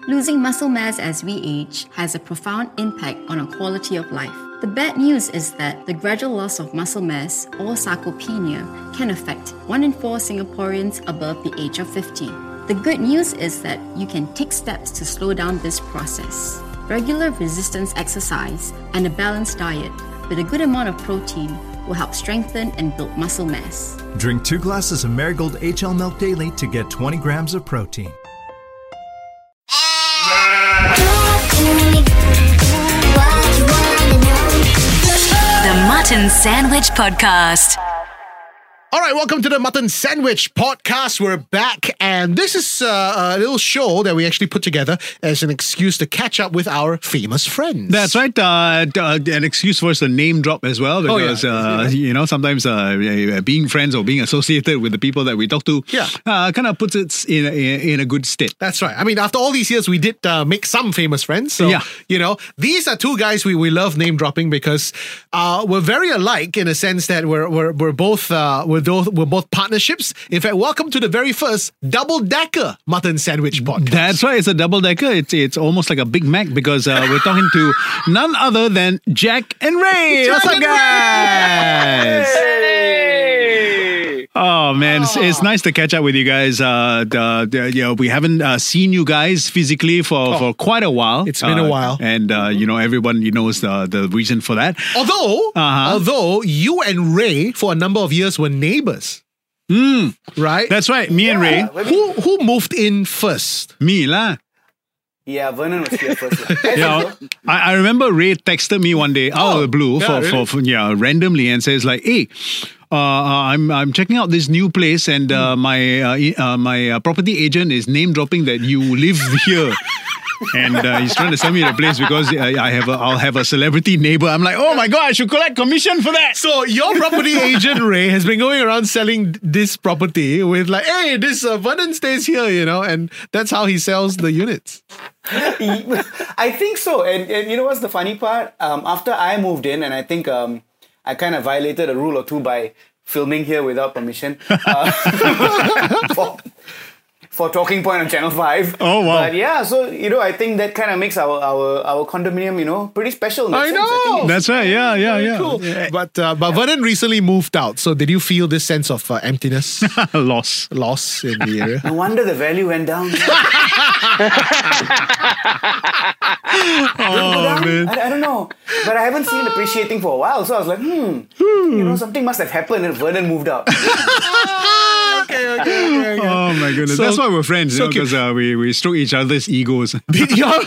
Losing muscle mass as we age has a profound impact on our quality of life. The bad news is that the gradual loss of muscle mass, or sarcopenia, can affect 1 in 4 Singaporeans above the age of 50. The good news is that you can take steps to slow down this process. Regular resistance exercise and a balanced diet with a good amount of protein will help strengthen and build muscle mass. Drink 2 glasses of Marigold HL milk daily to get 20 grams of protein. The Mutton Sandwich Podcast. All right, welcome to the Mutton Sandwich Podcast. We're back, and this is a little show that we actually put together as an excuse to catch up with our famous friends. That's right. An excuse for us to name drop as well, because sometimes being friends or being associated with the people that we talk to, kind of puts it in a good state. That's right. I mean, after all these years, we did make some famous friends. So these are two guys we love name dropping because we're very alike in a sense that we're both we're both partnerships. In fact, welcome to the very first double-decker Mutton Sandwich Podcast. That's right. It's a double-decker. It's almost like a Big Mac because we're talking to none other than Jack and Ray. What's up, guys? Hey! Oh man, it's nice to catch up with you guys. We haven't seen you guys physically for quite a while. It's been a while, and everyone knows the reason for that. Although you and Ray for a number of years were neighbors. Right? That's right. Me and Ray. Who moved in first? Me lah. Yeah, Vernon was here first. I remember Ray texted me one day out of the blue randomly and says like, "Hey, I'm checking out this new place and my property agent is name dropping that you live here." And he's trying to sell me the place because I'll have a celebrity neighbor. I'm like, oh my God, I should collect commission for that. So your property agent, Ray, has been going around selling this property with like, hey, this Vernon stays here, and that's how he sells the units. I think so. And you know what's the funny part? After I moved in, and I think I kind of violated a rule or two by filming here without permission. For Talking Point on Channel 5. Oh, wow. But yeah, so, I think that kind of makes our condominium, pretty special. I know. That's right. Yeah. Cool. But Vernon recently moved out. So did you feel this sense of emptiness? Loss in the area? No wonder the value went down. Man. I don't know. But I haven't seen it appreciating for a while. So I was like, something must have happened and Vernon moved out. Okay. Oh my goodness. That's why we're friends, because we stroke each other's egos. Did y'all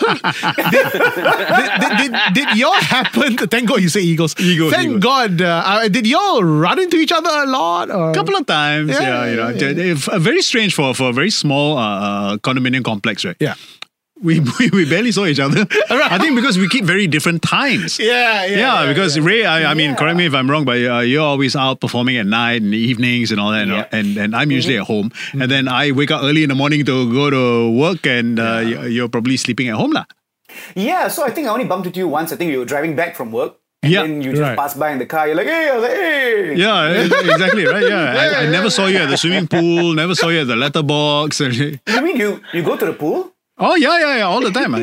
happen? Thank God you say egos. Thank God. Did y'all run into each other a lot? A couple of times. Yeah. Very strange for a very small condominium complex, right? Yeah. We barely saw each other. I think because we keep very different times. Yeah. Because Ray, I mean, correct me if I'm wrong, but you're always out performing at night and evenings and all that, and I'm usually at home. And then I wake up early in the morning to go to work, and you're probably sleeping at home lah. Yeah, so I think I only bumped into you once. I think we were driving back from work. And then you just pass by in the car. You're like, hey. I was like, hey. Yeah, exactly, right? Yeah. I never saw you at the swimming pool. Never saw you at the letterbox. You mean you go to the pool? Oh yeah, all the time.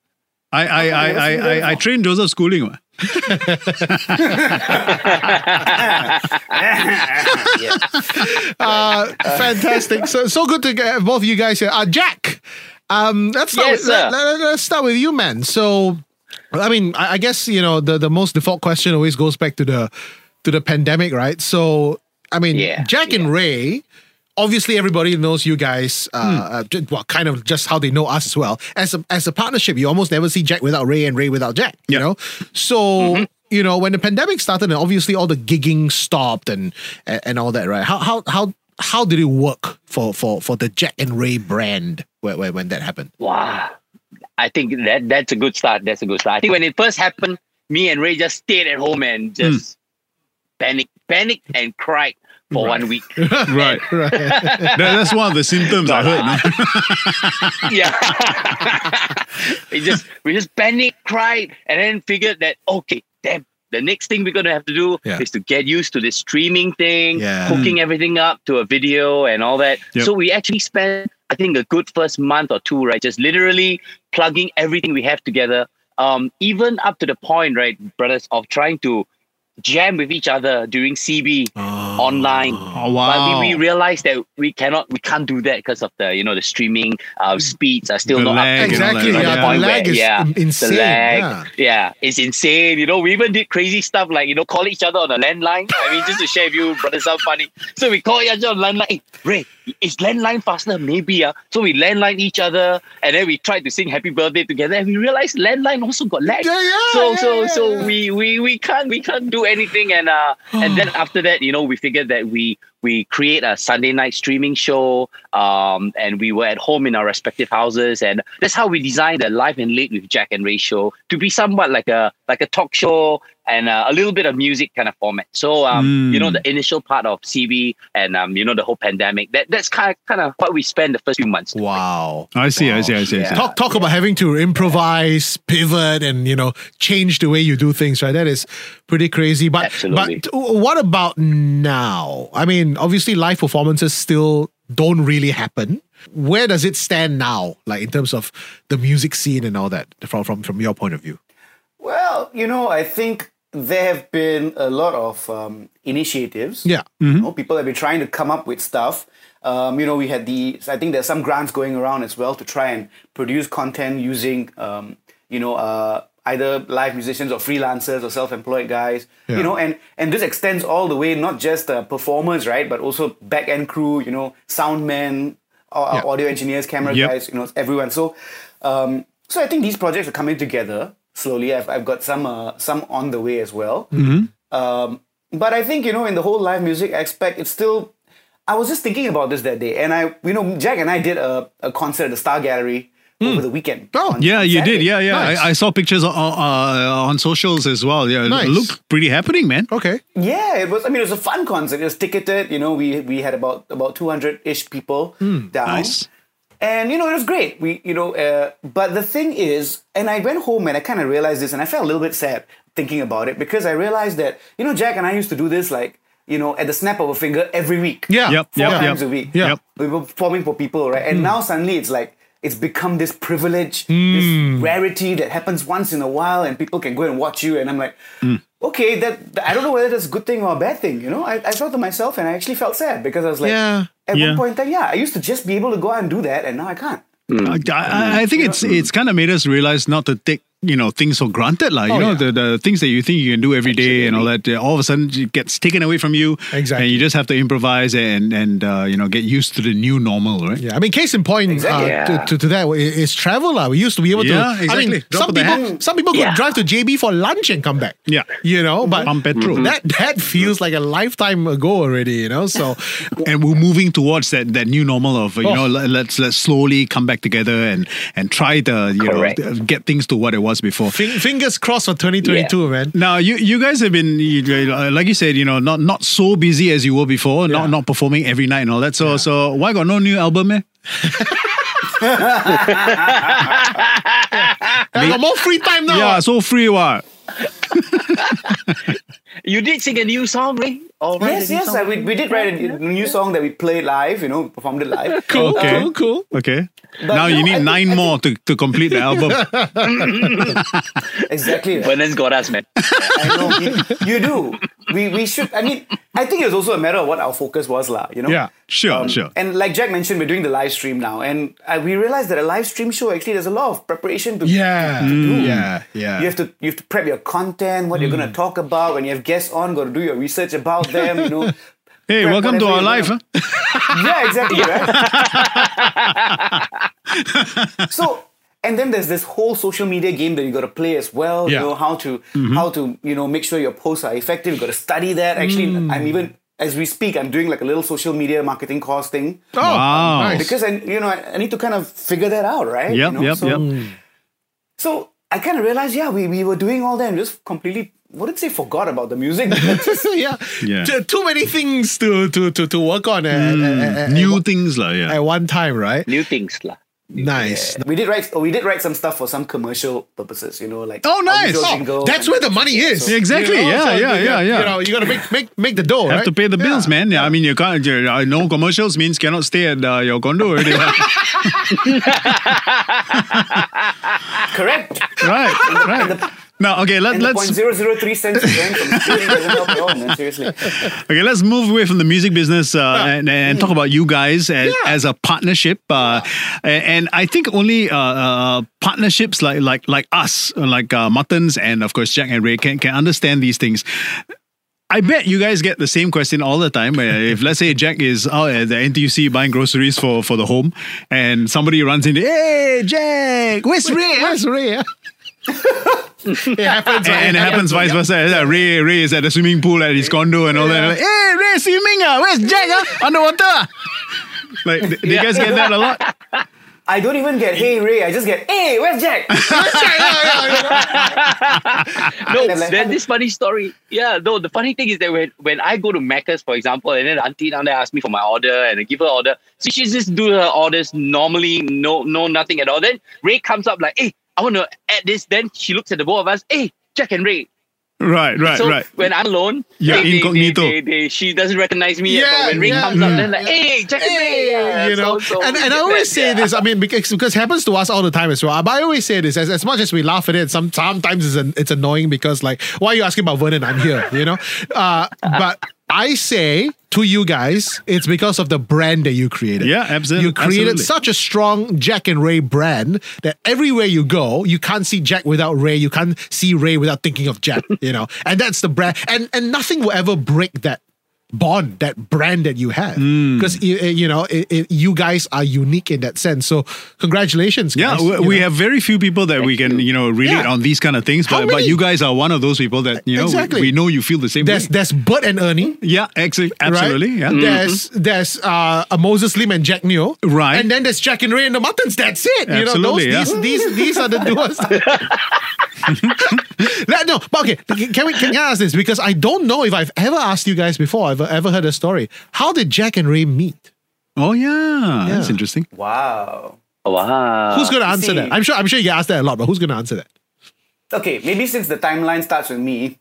I trained Joseph Schooling. Fantastic. So good to get both of you guys here. Jack, let's start with you, man. So, I mean, I guess the most default question always goes back to the pandemic, right? So, I mean, Jack and Ray. Obviously, everybody knows you guys, kind of just how they know us as well. As a partnership, you almost never see Jack without Ray and Ray without Jack, you know? So, when the pandemic started and obviously all the gigging stopped and all that, right? How did it work for the Jack and Ray brand when that happened? Wow. I think that's a good start. I think when it first happened, me and Ray just stayed at home and just panicked and cried for 1 week. Right. That's one of the symptoms I heard. No? We just panicked, cried, and then figured that, okay, damn, the next thing we're going to have to do is to get used to this streaming thing, hooking everything up to a video and all that. Yep. So we actually spent I think a good first month or two, right? Just literally plugging everything we have together. Even up to the point, right, brothers, of trying to jam with each other during CB online. Oh, wow. But we realized that we can't do that because of the, the streaming speeds are still The not lag, up to Exactly. the Yeah, the point lag where, is insane. the lag, it's insane. We even did crazy stuff like, call each other on a landline. I mean, just to share with you, brothers, sound funny. So we call each other on landline. Hey, Ray, is landline faster? Maybe. So we landline each other, and then we tried to sing happy birthday together, and we realized landline also got lag. So we can't do anything, and then after that, we figured that we create a Sunday night streaming show, and we were at home in our respective houses, and that's how we designed the Live and Late with Jack and Ray show to be somewhat like a talk show and a little bit of music kind of format. So the initial part of CB and the whole pandemic, that's kind of what we spent the first few months. Wow. I see. Talk about having to improvise, pivot, and change the way you do things, right? That is pretty crazy. But Absolutely. But what about now? I mean, obviously live performances still don't really happen. Where does it stand now, like in terms of the music scene and all that, from your point of view? Well, I think there have been a lot of initiatives. Yeah. People have been trying to come up with stuff. We had I think there's some grants going around as well to try and produce content using, either live musicians or freelancers or self-employed guys. Yeah. And this extends all the way, not just performers, right, but also back-end crew, sound men, audio engineers, camera guys, everyone. So I think these projects are coming together slowly. I've got some on the way as well. But I think, in the whole live music aspect, it's still... I was just thinking about this that day, and Jack and I did a concert at the Star Gallery over the weekend. Oh, yeah, you did. Yeah. Nice. I saw pictures on socials as well. Yeah, Nice. It looked pretty happening, man. Okay. Yeah, it was. I mean, it was a fun concert. It was ticketed. We had about 200-ish people down. Nice. And, it was great. But the thing is, and I went home and I kind of realized this, and I felt a little bit sad thinking about it, because I realized that, Jack and I used to do this like, at the snap of a finger every week. Yeah. Four times a week. Yeah. Yep. We were performing for people, right? And now suddenly it's like, it's become this privilege, this rarity that happens once in a while, and people can go and watch you. And I'm like, okay, that I don't know whether that's a good thing or a bad thing. I felt to myself, and I actually felt sad, because I was like, at one point in time, I used to just be able to go out and do that, and now I can't. I think it's kind of made us realize not to take things for granted, like the things that you think you can do every day and all that. All of a sudden it gets taken away from you, Exactly. and you just have to improvise and get used to the new normal, right? Yeah, I mean, case in point to that is travel. We used to be able to. Yeah, exactly. I mean, Drop of the some people could drive to JB for lunch and come back. Yeah. But Pump petrol. that feels like a lifetime ago already. So And we're moving towards that new normal of let's slowly come back together and try to get things to what it was before. fingers crossed for 2022, man. Now you guys have been like you said, not so busy as you were before, not performing every night and all that. So why got no new album, eh? I got more free time now. Yeah, so free what? You did sing a new song, Ray? Yes. We did write a new song that we played live, performed it live. Cool. Okay. But Now you no, need I 9 more to complete the album. Exactly. Vernon's got us, man. I know. You do. We should. I mean, I think it was also a matter of what our focus was, Yeah. Sure. And like Jack mentioned, we're doing the live stream now, and we realized that a live stream show actually there's a lot of preparation to do. Yeah. You have to prep your content, what you're going to talk about. When you have guests on, got to do your research about them. Hey, prep welcome to whatever our live. you're Yeah, exactly. Right. So, and then there's this whole social media game that you got to play as well. Yeah. How to make sure your posts are effective. You got to study that. Actually, I'm even as we speak, I'm doing like a little social media marketing course thing. Oh, Wow. nice. Because I need to kind of figure that out, right? Yep. So I kind of realized, we were doing all that and just completely, wouldn't say forgot about the music. Yeah. Too many things to work on New things, at one time, right? New things, lah. Nice. Yeah. We did write some stuff for some commercial purposes, like nice. That's where the money is. So, exactly. You got to make the dough. Have to pay the bills, man. Yeah, I mean, you can't. No commercials means cannot stay at your condo already. Correct. Right. Now, okay, let's 0.003 cents from stealing doesn't help at all, man. Seriously. Okay, let's move away from the music business and talk about you guys as a partnership. And I think only partnerships like us, like Muttons and of course Jack and Ray can understand these things. I bet you guys get the same question all the time. If let's say Jack is out at the NTUC buying groceries for the home, and somebody runs into, hey Jack, where's Ray? Where's Ray? It happens, and it happens vice versa. Ray is at the swimming pool at his condo and all that. Like, hey, Ray swimming? Where's Jack? Underwater? Like, do you guys get that a lot? I don't even get hey Ray. I just get hey, where's Jack? No, there's this funny story. Yeah, no, the funny thing is that when I go to Macca's, for example, and then the auntie down there asks me for my order and I give her order, so she just do her orders normally, no nothing at all. Then Ray comes up like, hey, I want to add this. Then she looks at the both of us. Hey, Jack and Ray. Right. So when I'm alone, incognito. She doesn't recognize me yet. But when Ray comes up, then like, hey, Jack and Ray. And I always say this. I mean, because it happens to us all the time as well. But I always say this as much as we laugh at it. Sometimes it's annoying because like, why are you asking about Vernon? I'm here. But I say to you guys, it's because of the brand that you created. Yeah, absolutely. You created such a strong Jack and Ray brand that everywhere you go, you can't see Jack without Ray. You can't see Ray without thinking of Jack, And that's the brand. And nothing will ever break that bond, that brand that you have. Because, you guys are unique in that sense. So congratulations, guys. Yeah, we have very few people that we can, relate on these kind of things. But you guys are one of those people that, we know you feel the same way. There's Bert and Ernie. Yeah, absolutely. Right? Yeah. There's Moses Lim and Jack Neo. Right. And then there's Jack and Ray and the Muttons. That's it. Absolutely, These are the duos. No, but okay, can I ask this? Because I don't know if I've ever asked you guys before. I've ever heard a story. How did Jack and Ray meet? Oh yeah. That's interesting. Wow. Who's going to answer that? I'm sure you get asked that a lot, but who's going to answer that? Okay, maybe since the timeline starts with me.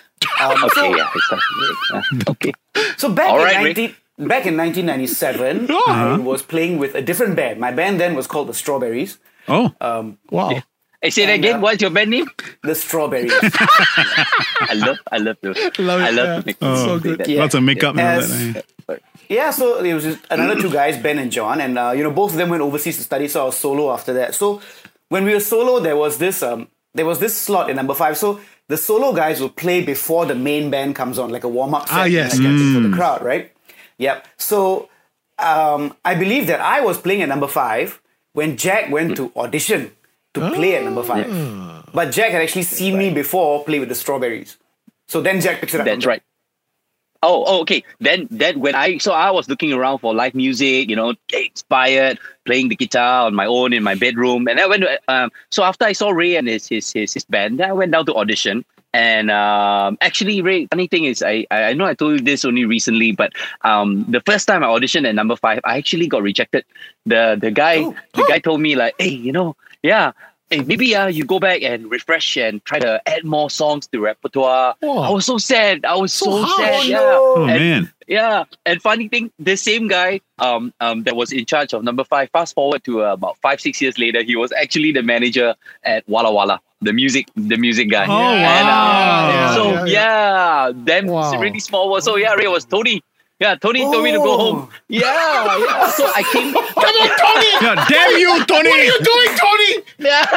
Okay. So back in 1997, I was playing with a different band. My band then was called the Strawberries. Oh. Wow. Yeah. Hey, say that again. What's your band name? The Strawberries. I love those. I love to so good. Yeah. Lots of makeup. Yeah, so it was just another two guys, Ben and John, and both of them went overseas to study. So I was solo after that. So when we were solo, there was this slot in number 5. So the solo guys will play before the main band comes on, like a warm up set, yes. for the crowd, right? Yep. So I believe that I was playing at number 5 when Jack went to audition to play at number 5. But Jack had actually seen me before play with the Strawberries. So then Jack picks it up. That's right. Oh, okay. Then when I was looking around for live music, inspired, playing the guitar on my own in my bedroom, and I went. So after I saw Ray and his band, then I went down to audition. And actually, Ray, funny thing is, I know I told you this only recently, but the first time I auditioned at number 5, I actually got rejected. The guy told me like, hey, hey, maybe you go back and refresh and try to add more songs to repertoire. Whoa. I was so sad. I was so sad. Yeah. Oh, man. Yeah. And funny thing, the same guy that was in charge of number 5, fast forward to about 5-6 years later, he was actually the manager at Walla Walla, the music guy. Oh, wow. And, them really small world. So yeah, Ray was Tony. Yeah, Tony told me to go home. Yeah. So I came. Come on, Tony! Yeah, damn you, Tony! What are you doing, Tony?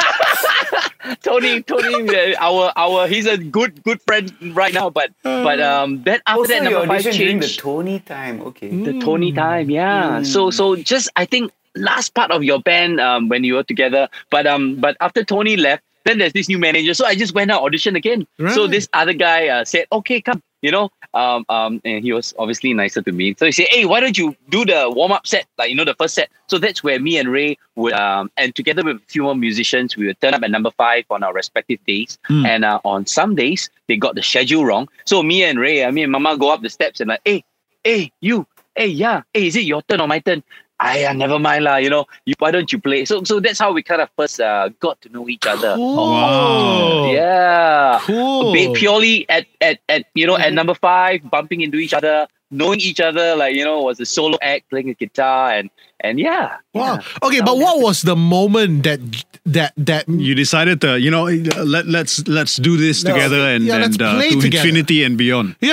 Tony, he's a good friend right now. But then after that, number 5 changed. During the Tony time, okay. The Tony time, yeah. So just I think last part of your band when you were together. But after Tony left, then there's this new manager. So I just went out audition again. Right. So this other guy said, okay, come. And he was obviously nicer to me. So he said, hey, why don't you do the warm-up set, like, the first set. So that's where me and Ray would, and together with a few more musicians, we would turn up at number 5 on our respective days. And on some days, they got the schedule wrong. So me and Mama go up the steps and like, hey, you, is it your turn or my turn? never mind lah. Why don't you play? So that's how we kind of first got to know each other. Cool. Wow. Yeah. Cool. Purely at number 5, bumping into each other, knowing each other, was a solo act, playing a guitar, and yeah. Wow. Okay, but what was the moment that you decided to, let's do this together and let's play to together. infinity and beyond. Yeah.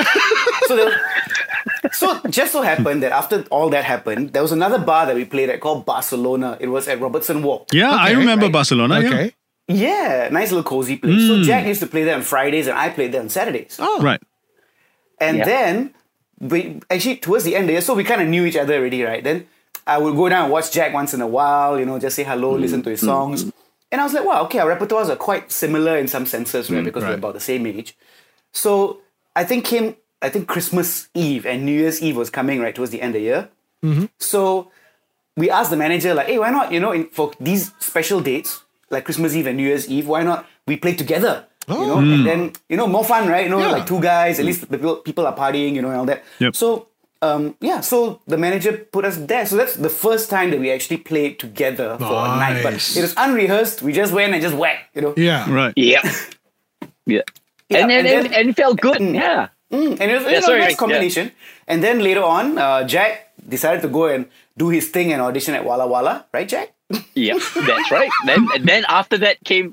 So just so happened that after all that happened, there was another bar that we played at called Barcelona. It was at Robertson Walk. Yeah, I remember Barcelona. Okay. Yeah, nice little cozy place. So Jack used to play there on Fridays and I played there on Saturdays. Oh. Right. And then, we actually towards the end of the year, so we kind of knew each other already, right? Then I would go down and watch Jack once in a while, just say hello, listen to his songs. And I was like, wow, okay, our repertoires are quite similar in some senses, right? Because we're about the same age. So I think Christmas Eve and New Year's Eve was coming, right, towards the end of the year. Mm-hmm. So we asked the manager, like, hey, why not, for these special dates, like Christmas Eve and New Year's Eve, why not we play together? And then, more fun, right? Like 2 guys, at least people are partying, and all that. Yep. So, so the manager put us there. So that's the first time that we actually played together for a night. But it was unrehearsed. We just went and just whacked, Yeah. Right. Yeah. Yeah. And it felt good. Yeah. And it was a nice combination. And then later on, Jack decided to go and do his thing and audition at Walla Walla. Right, Jack? Yeah, that's right. Then after that came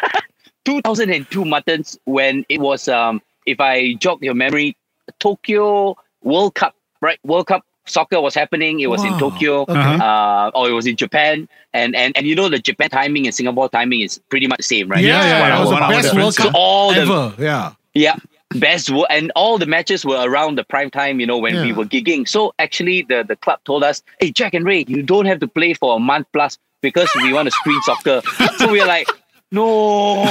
2002 Muttons, when it was, if I jog your memory, Tokyo World Cup, right? World Cup soccer was happening. It was in Tokyo, or it was in Japan. And the Japan timing and Singapore timing is pretty much the same, right? Yeah. It was the best World Cup ever. Yeah. And all the matches were around the prime time, when we were gigging. So actually the club told us, hey, Jack and Ray, you don't have to play for a month plus because we want to screen soccer. So we were like, no.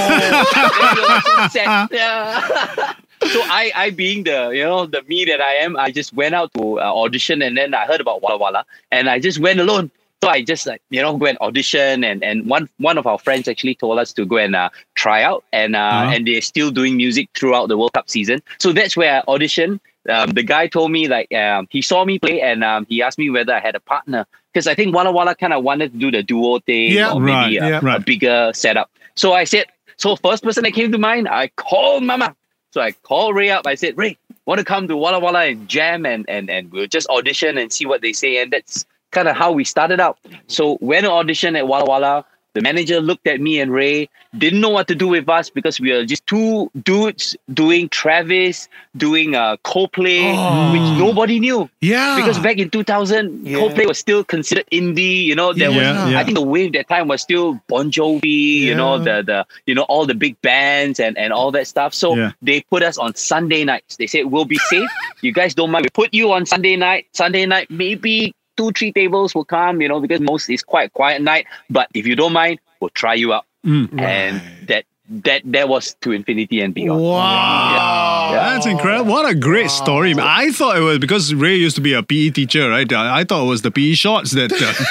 So sad. Yeah. So I being the me that I am, I just went out to audition, and then I heard about Walla Walla and I just went alone. So I just go and audition, and one of our friends actually told us to go and try out, and they're still doing music throughout the World Cup season. So that's where I auditioned. The guy told me he saw me play, and he asked me whether I had a partner, because I think Walla Walla kind of wanted to do the duo thing, or maybe a bigger setup. So I said, first person that came to mind, I called Mama. So I called Ray up. I said, Ray, want to come to Walla Walla and jam, and we'll just audition and see what they say. And that's kind of how we started out. So when I auditioned at Walla Walla, the manager looked at me and Ray, didn't know what to do with us because we were just 2 dudes doing Travis, doing Coldplay, which nobody knew. Yeah. Because back in 2000, Coldplay was still considered indie. There was, I think the wave that time was still Bon Jovi, the all the big bands and all that stuff. So they put us on Sunday nights. They said, we'll be safe. You guys don't mind. We put you on Sunday night. Sunday night, maybe 2-3 tables will come, because most is quite a quiet night. But if you don't mind, we'll try you out. And that was to infinity and beyond. Wow. That's incredible. What a great story. I thought it was because Ray used to be a PE teacher, right? I thought it was the PE shorts that...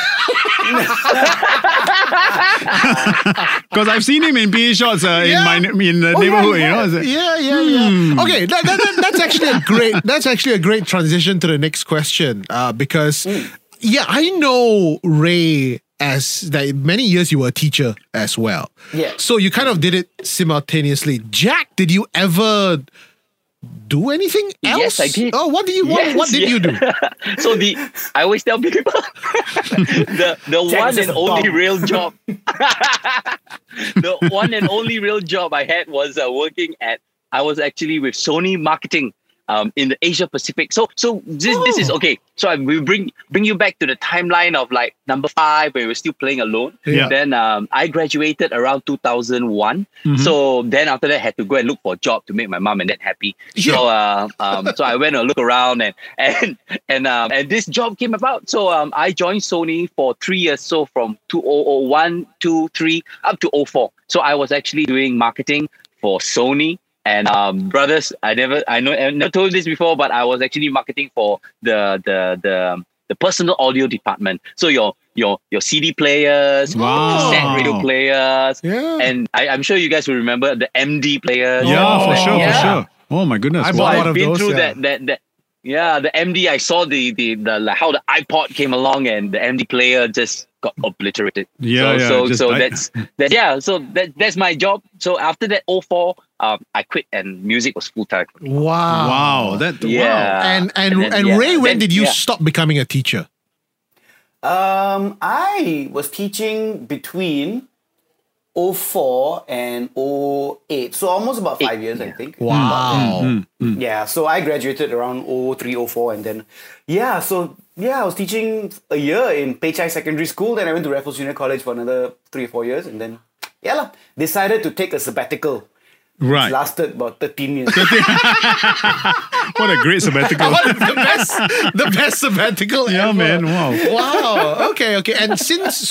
Because I've seen him in PE shorts in the neighborhood, Yeah. Okay, that's actually a great transition to the next question. Because I know Ray as that many years you were a teacher as well. Yeah. So you kind of did it simultaneously. Jack, did you ever do anything else? Yes, I did. Oh, what did you do? So I always tell people the one and only real job. The one and only real job I had was working I was actually with Sony Marketing in the Asia Pacific. So this is okay. So I will bring you back to the timeline of like number 5 when we were still playing alone. Yeah. Then I graduated around 2001. So then after that I had to go and look for a job to make my mom and dad happy. So so I went and look around and this job came about. So I joined Sony for 3 years. So from 2001, 2, 3 up to 2004. So I was actually doing marketing for Sony. And brothers, I never told this before, but I was actually marketing for the personal audio department. So your CD players, cassette radio players, and I'm sure you guys will remember the MD players. Yeah, for sure. Oh my goodness! I bought one of been those, through that. Yeah, the MD. I saw the how the iPod came along and the MD player just got obliterated. That's my job. So after that 2004, I quit and music was full time. Wow. And Ray, when did you stop becoming a teacher? I was teaching between 2004 and 2008, so almost about 5 years, I think. Wow. Yeah, so I graduated around 2003, 2004, and then I was teaching a year in Pechai Secondary School. Then I went to Raffles Junior College for another 3 or 4 years, and then decided to take a sabbatical. Right. It lasted about 13 years. What a great sabbatical. the best sabbatical ever. Yeah, man. Wow. Okay. And since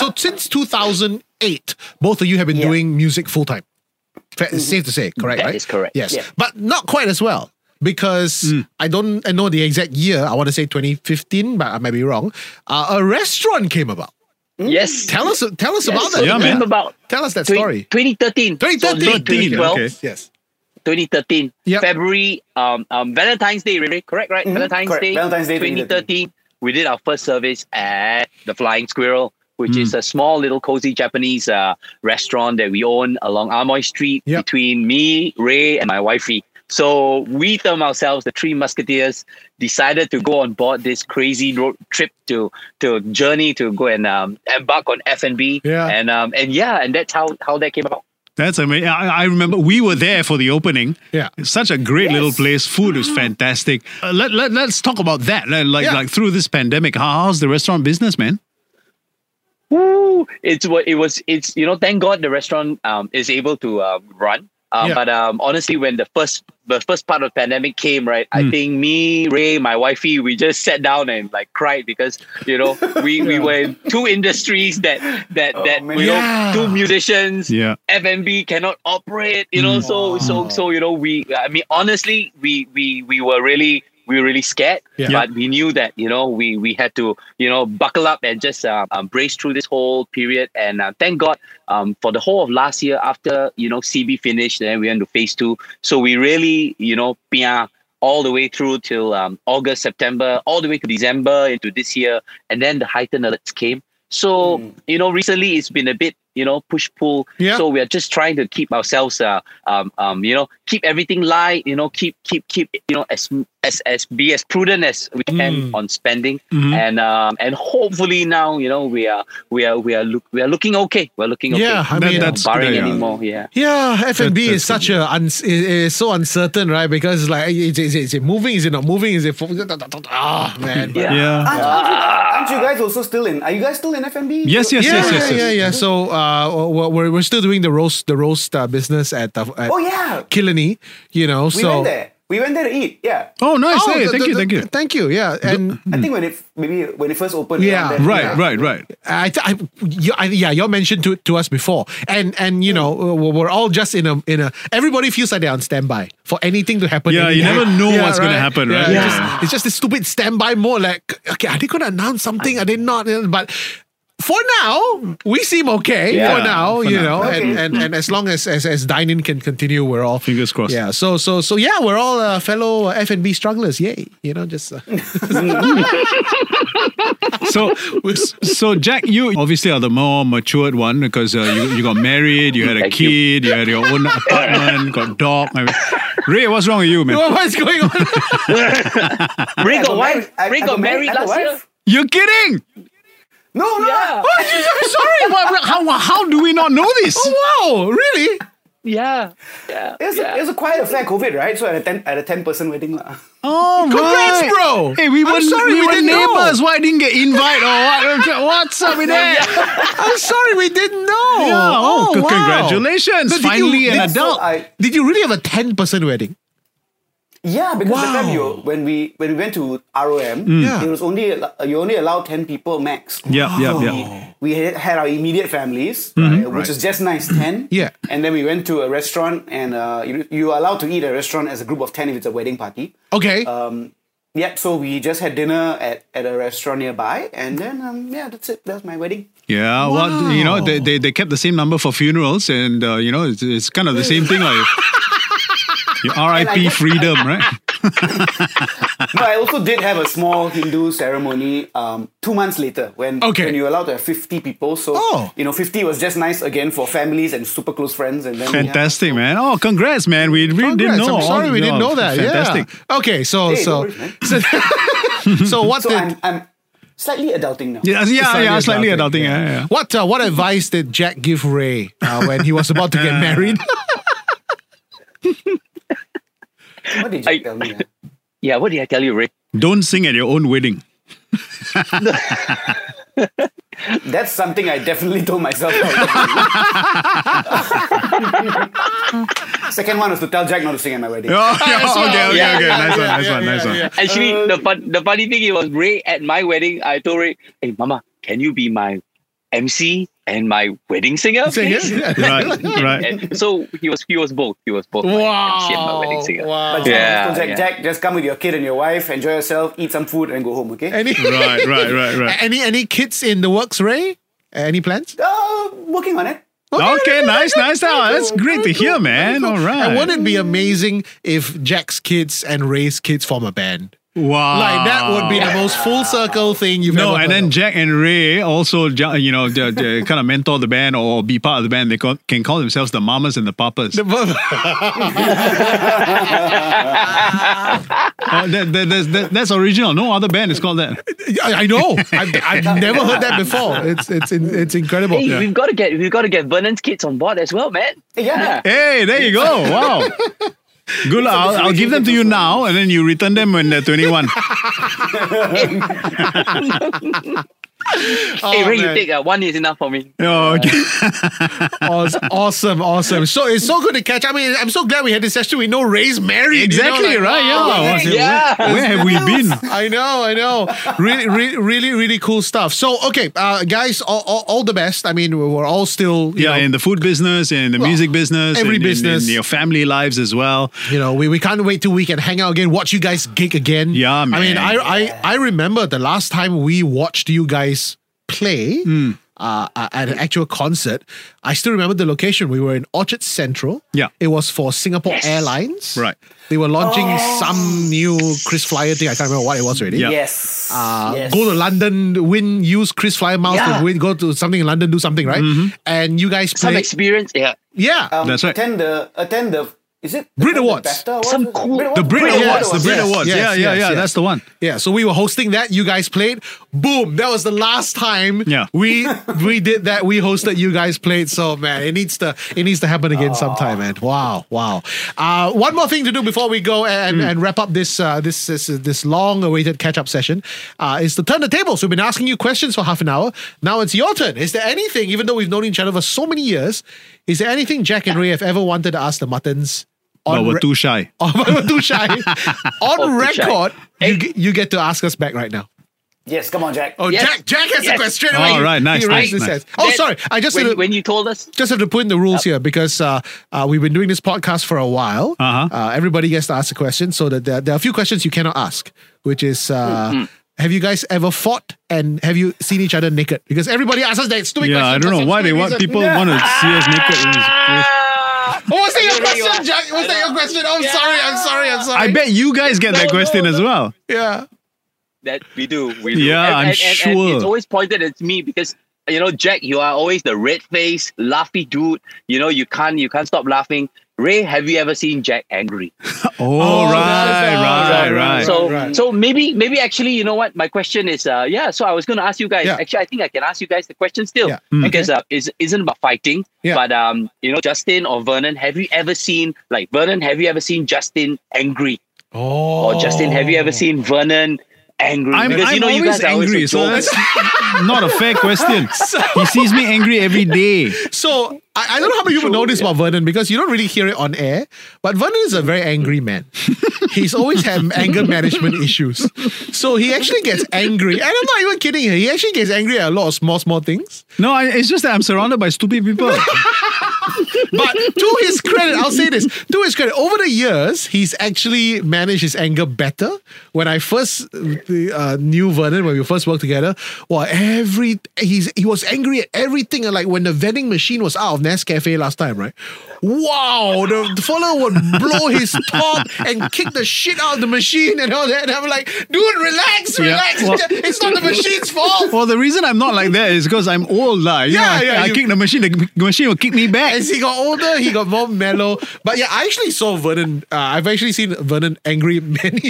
2008, both of you have been doing music full time. Safe to say, correct? That is correct. Yes. Yeah. But not quite as well. Because I know the exact year. I want to say 2015, but I might be wrong. A restaurant came about. Yes. Tell us about that. Yeah, man. Tell us that story. 2013. 2012. Okay. Yes. 2013. Yep. February. Valentine's Day, really? Correct, right? Valentine's Day. Valentine's Day 2013. We did our first service at the Flying Squirrel, which is a small little cozy Japanese restaurant that we own along Amoy Street between me, Ray, and my wifey. So we term ourselves the Three Musketeers, decided to go on board this crazy road trip to journey to go and embark on F&B. Yeah. And that's how that came about. That's amazing. I remember we were there for the opening. Yeah. It's such a great little place. Food was fantastic. Let's talk about that. Like through this pandemic, how's the restaurant business, man? Woo! It's thank God the restaurant is able to run. But honestly, when the first part of the pandemic came, right, I think me, Ray, my wifey, we just sat down and like cried because we were in two industries that two musicians, F&B cannot operate, so honestly, we were really scared, but we knew that, we had to, buckle up and just brace through this whole period. And thank God for the whole of last year after, CB finished, then we went to phase 2. So we really, all the way through till August, September, all the way to December into this year. And then the heightened alerts came. So, recently it's been a bit, push-pull. Yeah. So we are just trying to keep ourselves, keep everything light, keep, be as prudent as we can on spending. And hopefully now, we are looking okay. We're looking okay. Yeah, I mean, that's barring anymore. Yeah. Yeah, F&B is such is so uncertain, right? Because like, is it moving? Is it not moving? Is it man. Yeah. Aren't you guys also still in? Are you guys still in F&B? Yes. Yeah. So we're still doing the roast business at Killarney, We went there to eat. Yeah. Oh, nice. Thank you. Yeah, and I think when it first opened. Yeah. Right. You mentioned to us before, and we're all just in a. Everybody feels like they're on standby for anything to happen. Yeah, you never know what's going to happen, right? Yeah. It's just this stupid standby mode. Like, okay, are they going to announce something? Are they not? But for now, we seem okay. Yeah, for now, Okay. and as long as dine-in can continue, we're all fingers crossed. Yeah. So we're all fellow F&B strugglers. Yay! Just. So Jack, you obviously are the more matured one because you got married, you had a kid, you had your own apartment, got dog. Ray, what's wrong with you, man? What's going on? Ray got married last year. You're kidding? No. Yeah. I'm sorry. How do we not know this? Oh wow! Really? Yeah. It was a quiet affair, COVID, right? So at a 10-person wedding. Oh, congrats, right. Bro! Hey, we were didn't neighbors. know. Why I didn't get invite or what? What's up with that? I'm sorry, we didn't know. Yeah. Oh, wow. Congratulations! Finally an adult. Did you really have a 10-person wedding? Yeah, because the time when we went to ROM, it was you only allowed 10 people max. Yeah. We had our immediate families, which is just nice 10. Yeah. And then we went to a restaurant, and you are allowed to eat at a restaurant as a group of 10 if it's a wedding party. Okay. So we just had dinner at a restaurant nearby, and then that's it. That's my wedding. Yeah, wow. Well, they kept the same number for funerals, and it's kind of the same thing, like your RIP freedom, right? No, I also did have a small Hindu ceremony 2 months later when you're allowed to have 50 people. So, 50 was just nice again for families and super close friends. And then fantastic, man. Oh, congrats, man. We really didn't know. I'm sorry we didn't know that. Fantastic. Yeah. Okay, so what I'm slightly adulting now. Slightly adulting. Yeah. What advice did Jack give Ray when he was about to get married? What did you tell me? Yeah, what did I tell you, Ray? Don't sing at your own wedding. That's something I definitely told myself. Second one was to tell Jack not to sing at my wedding. Okay. Nice one. Actually, the funny thing was, Ray, at my wedding, I told Ray, hey, Mama, can you be my MC and my wedding singer? Right. And so he was both. He was both. Wow. MC and my wedding singer. Wow. But Jack, just come with your kid and your wife, enjoy yourself, eat some food, and go home. Okay? Right. Any kids in the works, Ray? Any plans? Working on it. Okay, nice. That's great to hear, man. All right. And wouldn't it be amazing if Jack's kids and Ray's kids form a band? Wow. Like that would be the most full circle thing you've ever heard. No, and then Jack and Ray also, they kind of mentor the band or be part of the band. They can call themselves the Mamas and the Papas. That's original. No other band is called that. I know. I've never heard that before. It's incredible. Hey, we've got to get Vernon's kids on board as well, man. Yeah. Hey, there you go. Wow. Good. I'll give them to you now, and then you return them when they're 21. Hey, Ray, you take 1 is enough for me. Oh, okay. Awesome. So it's so good to catch. I mean, I'm so glad we had this session. We know Ray's married. Exactly, right? Yeah. Where have we been? I know. Really cool stuff. So, okay, guys, all the best. I mean, we're all still in the food business, in the music business, every business, in your family lives as well. We can't wait till we can hang out again, watch you guys gig again. Yeah, man. I mean, I remember the last time we watched you guys play at an actual concert. I still remember the location. We were in Orchard Central. Yeah. It was for Singapore Airlines. Right. They were launching some new Chris Flyer thing. I can't remember what it was already. Yeah. Yes. Go to London, use Chris Flyer miles to go to something in London, do something, right? Mm-hmm. And you guys some experience. Yeah. That's right. Attend the is it Brit Awards? Some cool. The Brit Awards. The Brit Awards. Yeah. That's the one. Yeah. So we were hosting that. You guys played. Boom. That was the last time. Yeah. We did that. We hosted. You guys played. So man, it needs to happen again sometime, man. Wow. One more thing to do before we go and wrap up this long awaited catch up session is to turn the tables. We've been asking you questions for half an hour. Now it's your turn. Is there anything, even though we've known each other for so many years, is there anything Jack and Ray have ever wanted to ask the Muttons? We're too shy. We're too shy. On record, you get to ask us back right now. Yes, come on, Jack. Oh, yes. Jack has a question. All right, nice. Oh, sorry. I just when you told us, just have to put in the rules here because we've been doing this podcast for a while. Everybody gets to ask a question, so that there are a few questions you cannot ask, which is. Have you guys ever fought and have you seen each other naked? Because everybody asks us that stupid question. I don't know why people want to see us naked. Was that your question, Jack? Was that your question? Oh, I'm sorry. I bet you guys get that question as well. Yeah. That we do. Yeah, I'm sure. And it's always pointed at me because, Jack, you are always the red face, laughy dude. You can't stop laughing. Ray, have you ever seen Jack angry? Right. So maybe actually, you know what? My question is, so I was going to ask you guys. Yeah. Actually, I think I can ask you guys the question still because it isn't about fighting. Yeah. But Justin or Vernon, have you ever seen Justin angry? Or Justin, have you ever seen Vernon angry? I'm always angry, so that's not a fair question. He sees me angry every day. So I don't know how many people know this about Vernon because you don't really hear it on air, but Vernon is a very angry man. He's always had anger management issues. So he actually gets angry. And I'm not even kidding here. He actually gets angry at a lot of small things. No, it's just that I'm surrounded by stupid people. But to his credit, I'll say this. To his credit, over the years, he's actually managed his anger better. When I first knew Vernon, when we first worked together, well, he was angry at everything. And like when the vending machine was out of Nescafe last time, right? Wow, the fellow would blow his top and kick the shit out of the machine and all that. And I'm like, dude, relax. Well, it's not the machine's fault. Well, the reason I'm not like that is because I'm old. I kick the machine will kick me back. As he got older, he got more mellow. But yeah, I actually saw Vernon. I've actually seen Vernon angry many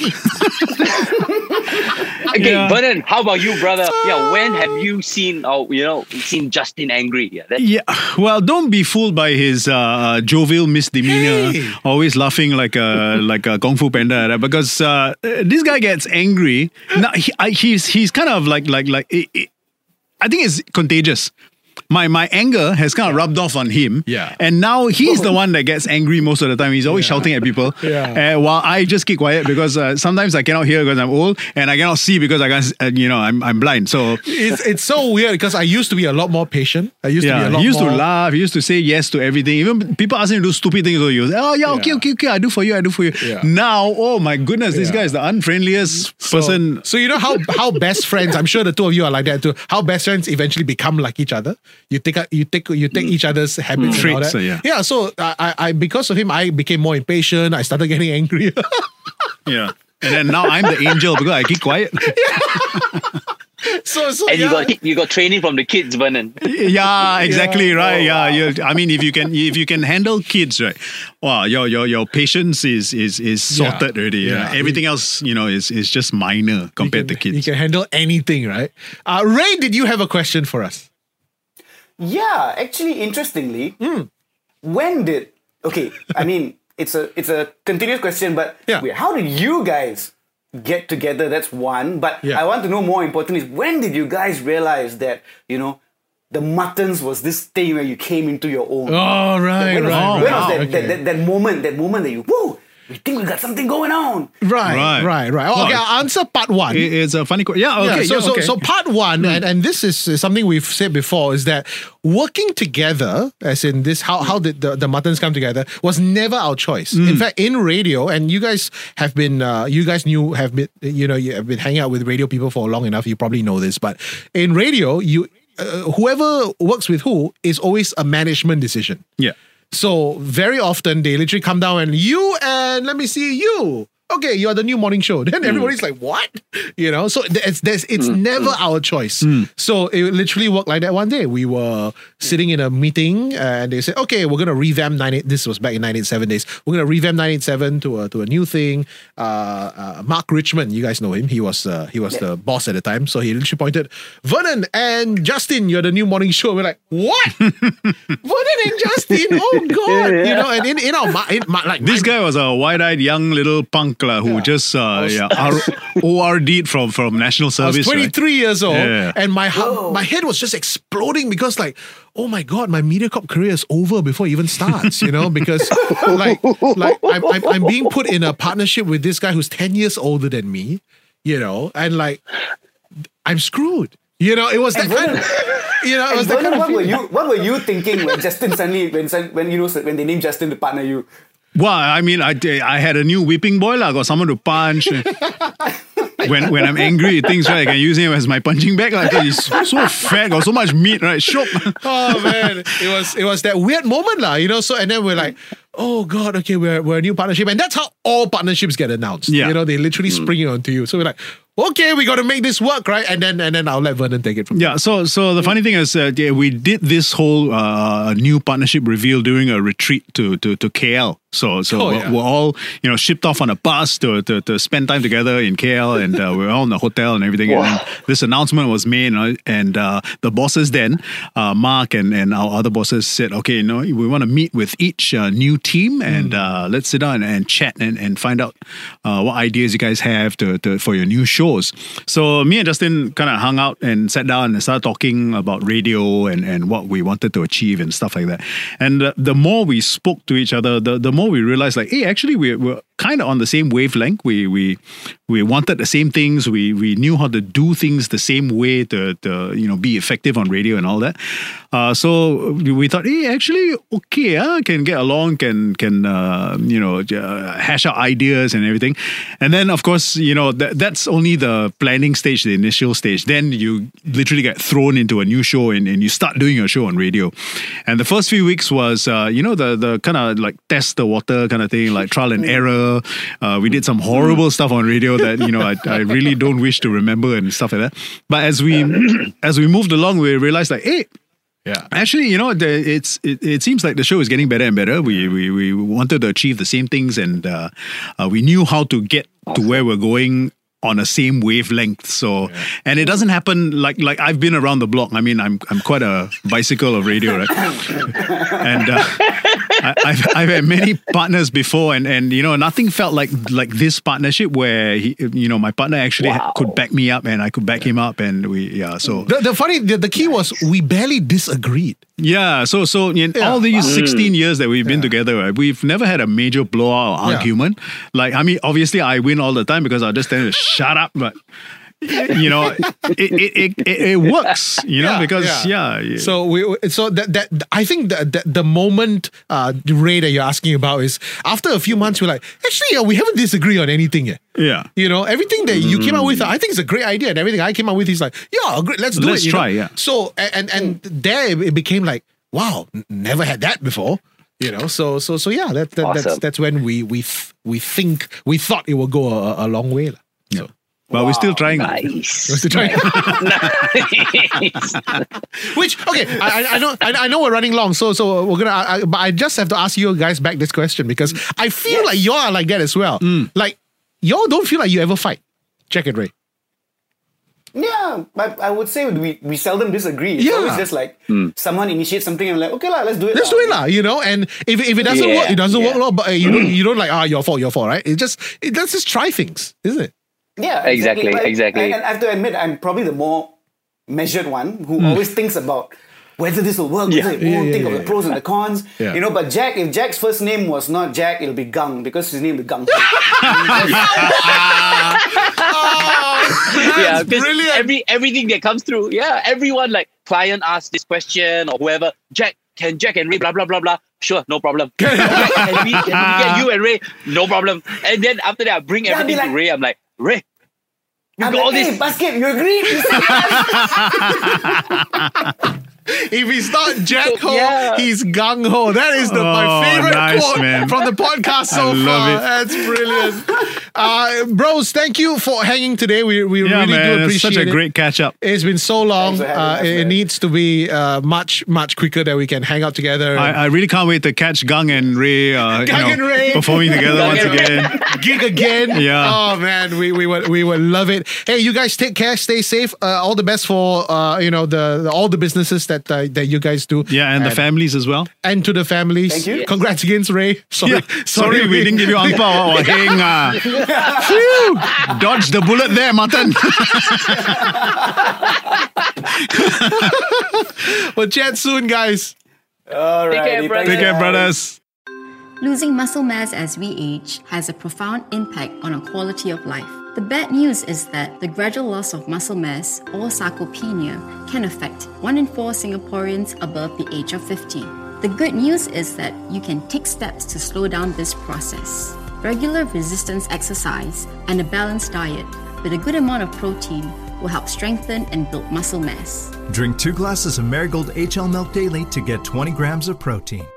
Okay, Vernon, how about you, brother? When have you seen Justin angry? Well, don't be fooled by his jovial misdemeanor, always laughing like a Kung Fu Panda, because this guy gets angry. Now he's kind of like I think it's contagious. My anger has kind of rubbed off on him. Yeah. And now he's the one that gets angry most of the time. He's always shouting at people. While I just keep quiet because sometimes I cannot hear because I'm old and I cannot see because I can't, I'm blind. So it's so weird because I used to be a lot more patient. I used to be a lot he used more... to laugh. He used to say yes to everything. Even people ask him to do stupid things. So he was, okay, I do for you. Yeah. Now, oh my goodness, this guy is the unfriendliest person. So you know how best friends, I'm sure the two of you are like that too, how best friends eventually become like each other. You take each other's habits and all that. Yeah. So I because of him, I became more impatient. I started getting angry. Yeah. And then now I'm the angel because I keep quiet. You got training from the kids, Vernon. Yeah, exactly, right. I mean, if you can handle kids, right? Wow, your patience is sorted already. Yeah. Everything else, is just minor compared to kids. You can handle anything, right? Ray, did you have a question for us? Yeah, actually, interestingly, when did... Okay, I mean, it's a continuous question, but wait, how did you guys get together? That's one. But I want to know more importantly is when did you guys realize that, the Muttons was this thing where you came into your own? Oh, right. When was that moment that you, whoa, we think we got something going on. Right. Okay, I'll answer part one. It's a funny question. Yeah, okay. So part one, and this is something we've said before, is that working together, as in this, how did the Muttons come together, was never our choice. In fact, in radio, and you guys have been, you have been hanging out with radio people for long enough, you probably know this, but in radio, whoever works with who is always a management decision. Yeah. So very often they literally come down and let me see you. Okay, you're the new morning show. Then everybody's like, what? So it's never our choice. So it literally worked like that one day. We were sitting in a meeting and they said, okay, we're going to revamp this was back in 987 days. We're going to revamp 987 to a new thing. Mark Richmond, you guys know him. He was the boss at the time. So he literally pointed, Vernon and Justin, you're the new morning show. We're like, what? Vernon and Justin? Oh God. And in our mind, this guy was a wide-eyed young little punk who just ORD'd from national service. I was 23 years old, and my head was just exploding because, like, oh my God, my MediaCorp career is over before it even starts. Because I'm being put in a partnership with this guy who's 10 years older than me. And like I'm screwed. It was that kind of. It was that kind of. What were you thinking when Justin suddenly when they named Justin to partner you? Well, I mean, I had a new whipping boy. I got someone to punch. When I'm angry, it thinks, right, I can use him as my punching bag. Like, he's so fat, got so much meat, right? Shook. Oh, man. It was that weird moment, So, and then we're like, oh, God, okay, we're a new partnership. And that's how all partnerships get announced. Yeah. They literally spring it onto you. So we're like, okay, we got to make this work, right? And then I'll let Vernon take it from there. Yeah, so the funny thing is, we did this whole new partnership reveal during a retreat to KL. So we're all shipped off on a bus to spend time together in KL, and we're all in the hotel and everything. Wow. And this announcement was made, and the bosses then, Mark and our other bosses said, okay, we want to meet with each new team and let's sit down and chat and find out what ideas you guys have for your new shows. So me and Justin kind of hung out and sat down and started talking about radio and what we wanted to achieve and stuff like that. And the more we spoke to each other, the more more, we realized like, hey, actually we're kind of on the same wavelength. We wanted the same things. We knew how to do things the same way to be effective on radio and all that. So we thought, hey, actually, okay, can get along, can hash out ideas and everything. And then, of course, that's only the planning stage, the initial stage. Then you literally get thrown into a new show and you start doing your show on radio. And the first few weeks was, the kind of like test the water kind of thing, like trial and error. We did some horrible stuff on radio that, I really don't wish to remember and stuff like that. But as we moved along, we realized like, hey, yeah, actually, it seems like the show is getting better and better. We wanted to achieve the same things, and we knew how to get to where we're going on a same wavelength. So, and it doesn't happen like I've been around the block. I mean, I'm quite a bicycle of radio, right? And I've had many partners before, and nothing felt like this partnership where my partner actually could back me up and I could back him up, and so the key was we barely disagreed. Yeah, so in all these 16 years that we've been together, right, we've never had a major blowout argument. Like, I mean, obviously I win all the time because I'll just tell you to shut up, but it works, because So that I think the moment Ray that you're asking about is after a few months we're like, actually we haven't disagreed on anything yet. Yeah. Everything that you came up with, I think it's a great idea, and everything I came up with is like, yeah, great, let's do it. Let's try, yeah. So and there it became like, wow, never had that before. So yeah, that's when we thought it would go a long way. So. But we're still trying. Nice. We're still trying. Nice. Which, okay, I know we're running long, so we're gonna. But I just have to ask you guys back this question because I feel like y'all are like that as well. Like y'all don't feel like you ever fight. Check it, Ray. Yeah, I would say we seldom disagree. It's always just like someone initiates something and we're like, okay let's do it. Let's do it And if it doesn't work, it doesn't work. But you don't like your fault, right? Let's just try things, isn't it? Yeah, exactly. And I have to admit, I'm probably the more measured one who always thinks about whether this will work, whether it won't, think of the pros and the cons. Yeah. But Jack, if Jack's first name was not Jack, it'll be Gang because his name will be Gang. Yeah, because everything that comes through, everyone, like client asks this question or whoever, Jack and Ray, blah, blah, blah, blah. Sure, no problem. Can we get you and Ray? No problem. And then after that, I bring everything to Ray. I'm like, Ray, you got all this. Basket, you agree? If he's not Jack Ho, he's Gang Ho. That is my favorite quote from the podcast so far. That's brilliant. Bros, thank you for hanging today. We really do appreciate it. It's such a great catch up. It's been so long. It needs to be much, much quicker that we can hang out together. I really can't wait to catch Gang and Ray, performing together once again. Gig again. Yeah. Oh man, we would love it. Hey, you guys take care, stay safe. All the best for all the businesses that you guys do. Yeah, and the families as well. And to the families. Thank you. Congrats again, Ray. Sorry, we didn't give you ang pao. Phew! Dodge the bullet there, Matan. We'll chat soon, guys. All right. Take care, brothers. Losing muscle mass as we age has a profound impact on our quality of life. The bad news is that the gradual loss of muscle mass, or sarcopenia, can affect 1 in 4 Singaporeans above the age of 50. The good news is that you can take steps to slow down this process. Regular resistance exercise and a balanced diet with a good amount of protein will help strengthen and build muscle mass. Drink 2 glasses of Marigold HL milk daily to get 20 grams of protein.